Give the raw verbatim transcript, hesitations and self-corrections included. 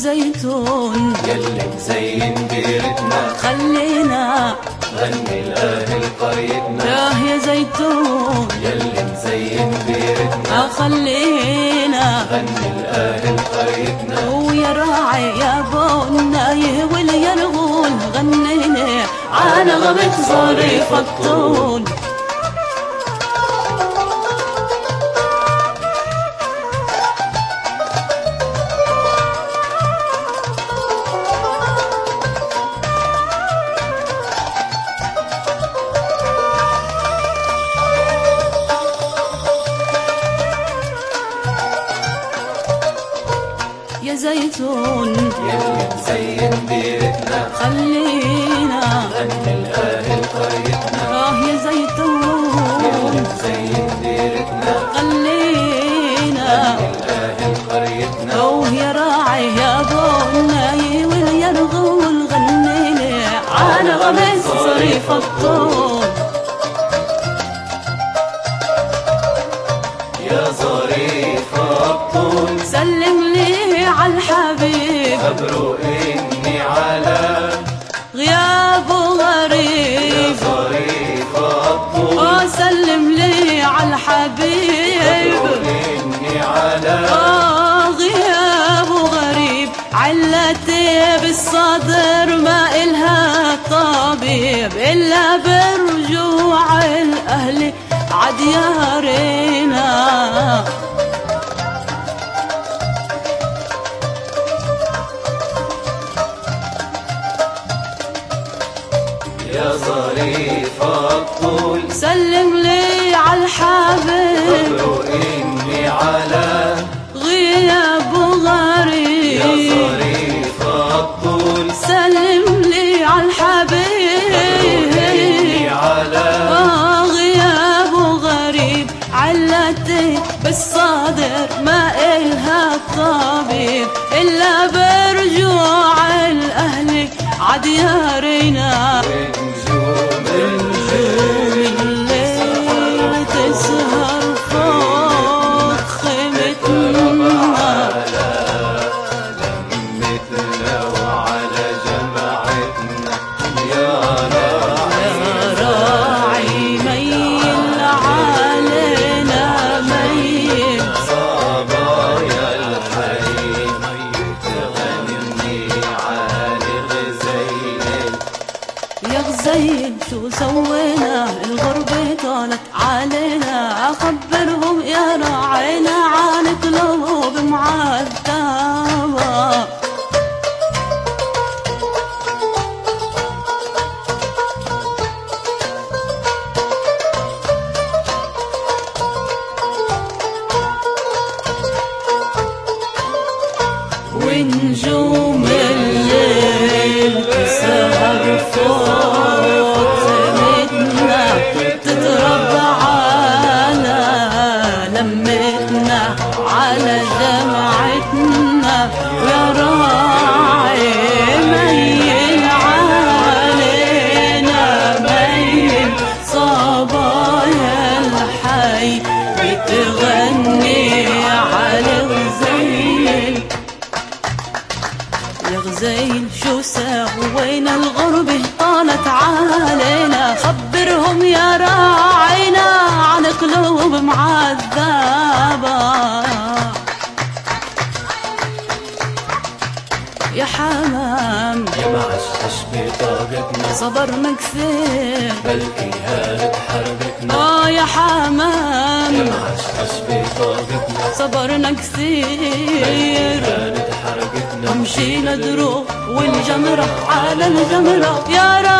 زيتون يلي مزين ديرتنا خلينا غني لأهل قريتنا. ياه يا زيتون يلي مزين ديرتنا خلينا غني لأهل قريتنا. ويا راعي يا بونا يهول يرغول غنينا على غمة ظريف الطول. يا زيتون يلي مزين ديرتنا خلينا غني لأهل قريتنا. آه يا زيتون يلي مزين ديرتنا خلينا لأهل قريتنا. أوه يا راعي يا بوناي واليرغول غنينا على غمس صريف الطول. يا ظريف الطول سلم لي على الحبيب خبروا إني على غيابه غريب. يا ظريف الطول آه سلم لي على الحبيب خبروا إني على آه غيابه غريب. علتي بالصدر ما إلها طبيب إلا برجوع الأهل عديارنا. يا ظريف الطول سلم لي على الحبيب خبروا إني على غيابه غريب. يا ظريف الطول سلم لي على الحبيب إني على آه غيابه غريب. علتي بالصدر ما إلها طبيب إلا برجوع الأهل عديارنا. نجوم الليل تسهر فوق خيمتنا مثلنا وعلى جماعتنا. يا راعي راعي ميل علينا ميل صبايا الحي تغني عالي غزيل. يا غزيل شو سوينا الغربة طالت علينا. أخبرهم يا راعينا عن قلوب معذبة. ونجوم الليل تسهر فوق خيمتنا تتربى على لمتنا على جمعتنا. ويا راعي ميل علينا ميل صبايا الحي بتغني على غزيل. يا غزيل شو سوينا الغربة طالت علينا. خبرهم يا راعينا عن قلوب معذبة. يا حمام يا معشش بطاقتنا صبرنا كثير بلكي هانت حربتنا. آه يا يا حمام معشش بطاقتنا صبرنا كثير هانت حربتنا. مشينا دروب والجمرة على الجمرة. يا